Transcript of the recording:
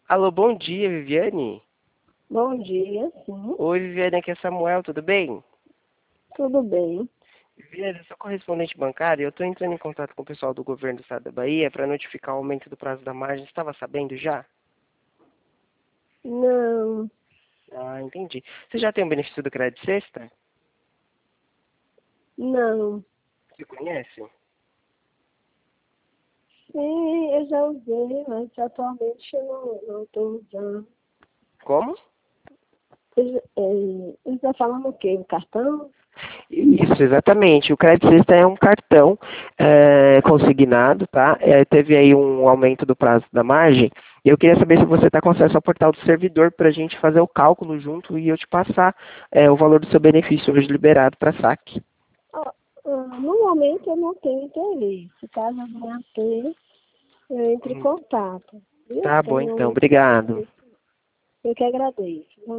Alô, bom dia, Viviane. Bom dia, sim, Oi, Viviane, aqui é Samuel, tudo bem? tudo bem. Viviane, eu sou correspondente bancário e eu estou entrando em contato com o pessoal do governo do estado da Bahia para notificar o aumento do prazo da margem. Você estava sabendo já? Não, Ah, entendi. Você já tem o benefício do crédito sexta? não. Você conhece? Sim, eu já usei, mas atualmente eu não estou usando. Como? Ele está falando o quê? O cartão? Isso, exatamente. O crédito sexta é um cartão consignado, tá? Teve aí um aumento do prazo da margem. E eu queria saber se você está com acesso ao portal do servidor para a gente fazer o cálculo junto e eu te passar o valor do seu benefício hoje liberado para saque. Ah, no momento eu não tenho interesse. Caso eu venha a ter, eu entre em contato. Viu? Tá bom, então. Tenho, Obrigado. eu que agradeço.